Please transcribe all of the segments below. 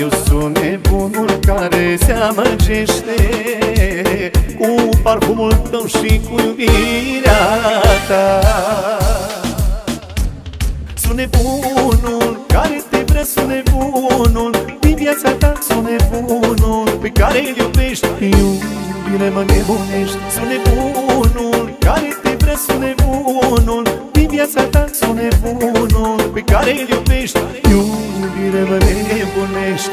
Eu sunt nebunul care se amăgește cu parfumul tău și cu iubirea ta. Sunt nebunul care te vrea, sunt nebunul din viața ta, sunt nebunul pe care îl iubești. Iubire mă nebunești. Sunt nebunul care te vrea, sunt nebunul din viața ta, sunt nebunul pe care îl iubești. Iubire mă nebunești.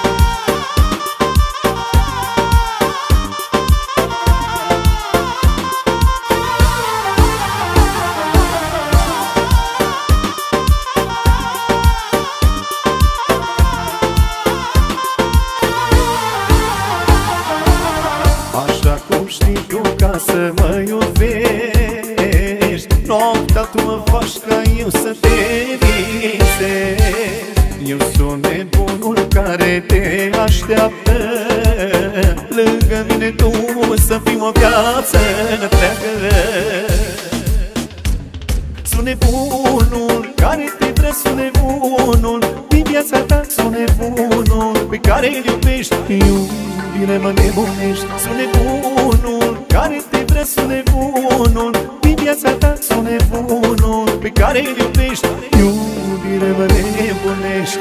Așa cum știi tu ca să mă iubești, noaptea tu mă faci ca eu să te visezi. Eu sunt nebunul care te așteaptă lângă mine tu să fim o viață întreagă. Sunt nebunul care te vrea, sunt nebunul din viața ta, sunt nebunul pe care îl iubești. Iubire mă nebunești. Sunt nebunul care te vrea, sunt nebunul din viața ta, sunt nebunul pe care îl iubești. Iubire mă nebunești.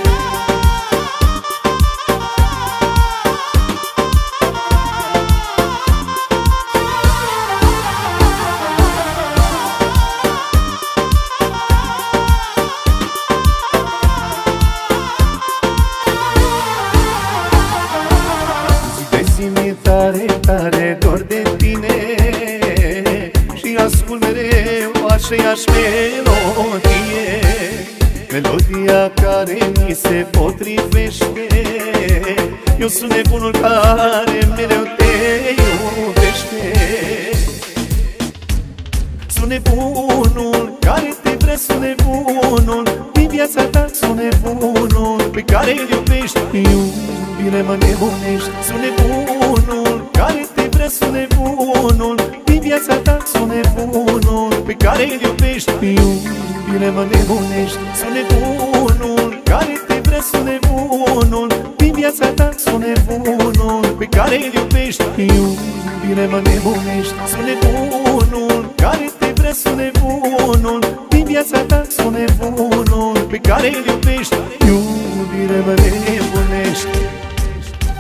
Mi-e tare, tare dor de tine și ascult mereu aceeași melodie, melodia care mi se potrivește. Eu sunt nebunul care mereu te iubește. Sunt nebunul care te vrea, sunt nebunul din viața ta, sunt nebunul pe care îl iubești. Iubire mă nebunești. Sunt nebunul care te vrea, sunt nebunul din viața ta, sunt nebunul pe care îl iubești. Iubire mă nebunești. Sunt nebunul care te vrea, sunt nebunul din viața ta, sunt nebunul pe care îl iubești. Iubire mă nebunești. Sunt nebunul care te vrea, sunt nebunul din viața ta, sunt nebunul pe care îl iubești. Iubire mă nebunești.